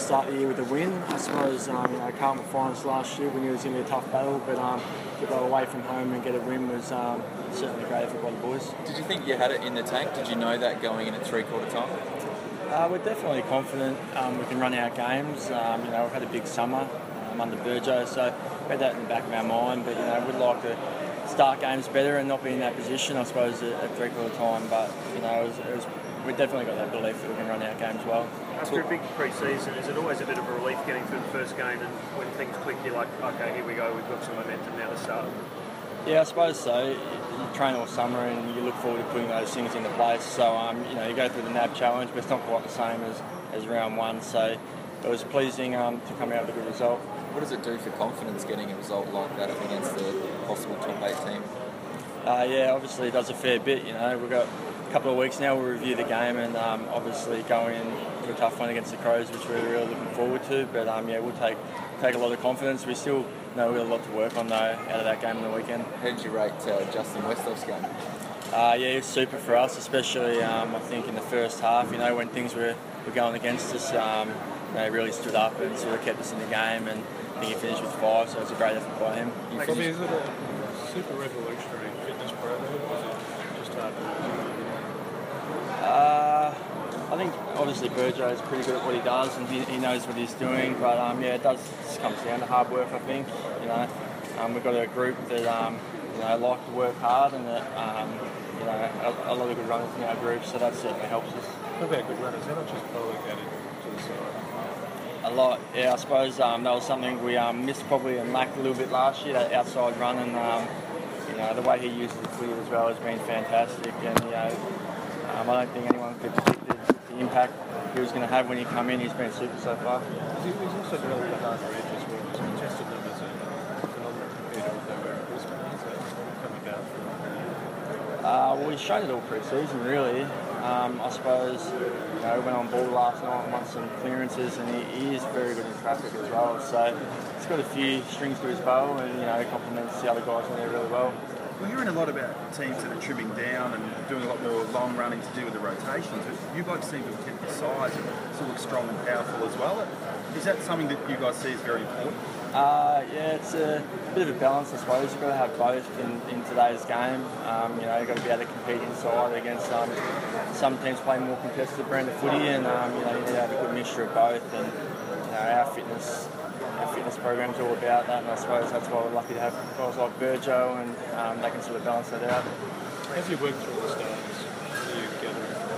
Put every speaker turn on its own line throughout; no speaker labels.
start the year with a win. I suppose Carlton finals last year, we knew it was going to be a tough battle, but to go away from home and get a win was certainly a great effort by the boys.
Did you think you had it in the tank? Did you know that going in at three-quarter time?
We're definitely confident we can run our games. We've had a big summer under Burjo, so we had that in the back of our mind, but we'd like to start games better and not be in that position, I suppose, at three-quarter time, but we've definitely got that belief that we can run our games well.
After a big pre-season, is it always a bit of a relief getting through the first game, and when things click, you're like, okay, here we go, we've got some momentum now to start?
Yeah, I suppose so. You train all summer and you look forward to putting those things into place. So, you go through the NAB challenge, but it's not quite the same as round one. So it was pleasing to come out with a good result.
What does it do for confidence getting a result like that against the possible top 8 team?
Yeah, obviously it does a fair bit. We've got a couple of weeks now, we'll review the game and obviously going into a tough one against the Crows, which we're really looking forward to. But we'll take a lot of confidence. We still know we've got a lot to work on though out of that game on the weekend.
How did you rate Justin Westhoff's game?
Yeah, it's super for us, especially I think in the first half. When things were going against us, they really stood up and sort of kept us in the game. And I think he finished with 5, so it was a great effort by him.
Bobby, is it a super revolutionary fitness program, or is it just hard to
I think obviously Burjo is pretty good at what he does and he knows what he's doing, but it does comes down to hard work, I think. We've got a group that like to work hard and that a lot of good runners in our group, so that certainly helps us.
What about good runners? How much is Pollock added to the side?
A lot, yeah. I suppose that was something we missed probably and lacked a little bit last year, that outside run, and the way he uses the footy as well has been fantastic, and I don't think anyone could predict the impact he was going to have when he come in. He's been super so far.
He's also developed a harder edge as well. His contested numbers are phenomenal compared to what they were at Brisbane. Is that coming about?
Well, he's shown it all pre-season, really. I suppose he went on ball last night and won some clearances, and he is very good in traffic as well. So he's got a few strings to his bow, and complements the other guys in there really well.
We're hearing a lot about teams that are trimming down and doing a lot more long running to do with the rotations, but you guys seem to have kept your size and still look strong and powerful as well. Is that something that you guys see as very important?
Yeah, it's a bit of a balance, I suppose. You've got to have both in today's game. You've got to be able to compete inside against some teams playing more contested brand of footy, and you need to have a good mixture of both. And our fitness program's all about that, and I suppose that's why we're lucky to have guys like Burjo, and they can sort of balance that out.
As you work through the stars, what do you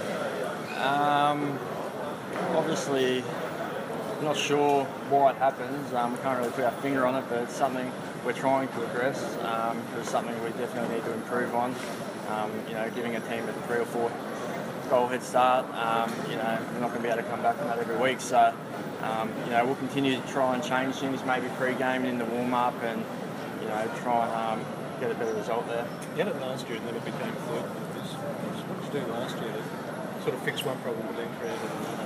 gather?
Obviously, I'm not sure why it happens. We can't really put our finger on it, but it's something we're trying to address. It's something we definitely need to improve on. Giving a team a 3 or 4 goal head start, we're not going to be able to come back from that every week. So, we'll continue to try and change things, maybe pre-game and in the warm-up, and try and get a better result there.
You had it last year, and then it became third. What did you do last year to sort of fix one problem and then create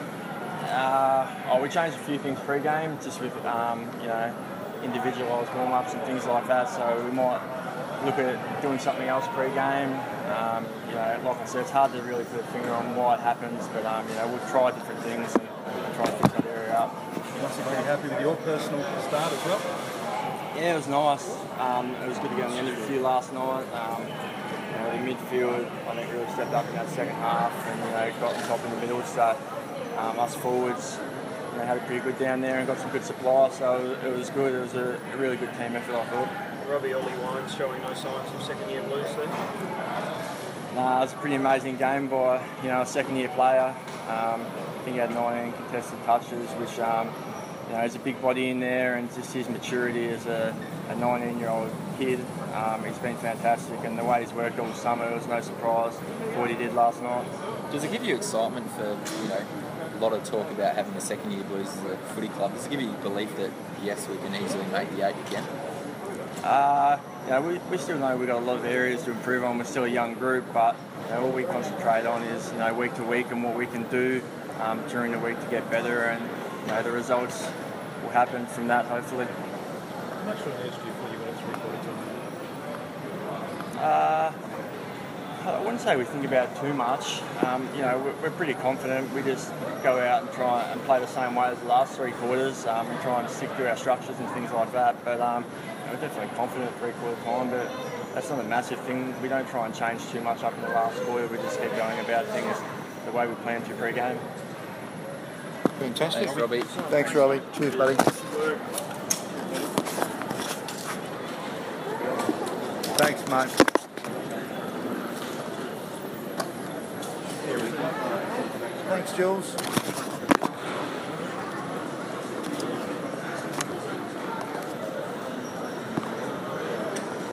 another?
We changed a few things pre-game, just with individualised warm-ups and things like that. So we might look at doing something else pre-game. Like I said, it's hard to really put a finger on why it happens, but we'll try different things and try and fix that area up.
You must be very happy with your personal start as well.
Yeah, it was nice. It was good to get on the end of the field last night. The midfield, I think, really stepped up in that second half and got on top in the middle. So us forwards had it pretty good down there and got some good supply. So it was good. It was a really good team effort, I thought.
Robbie Ollie Wines showing no signs of second-year blues then?
Nah, it was a pretty amazing game by a second-year player. I think he had 19 contested touches, which he's a big body in there, and just his maturity as a 19-year-old kid, he's been fantastic, and the way he's worked all summer, it was no surprise for what he did last night.
Does it give you excitement for a lot of talk about having the second-year blues as a footy club? Does it give you belief that yes, we can easily make the 8 again?
We still know we've got a lot of areas to improve on. We're still a young group, but all we concentrate on is week to week and what we can do during the week to get better, and the results will happen from that, hopefully.
How much of an edge do you feel you got at three-quarter time?
I wouldn't say we think about it too much. We're pretty confident. We just go out and try and play the same way as the last 3 quarters and try and stick to our structures and things like that. But we're definitely confident at 3-quarter time, but that's not a massive thing. We don't try and change too much up in the last quarter. We just keep going about things the way we planned to pre-game.
Fantastic.
Thanks, Robbie.
Thanks, Robbie. Cheers, buddy. Thanks, mate. Thanks, Jules.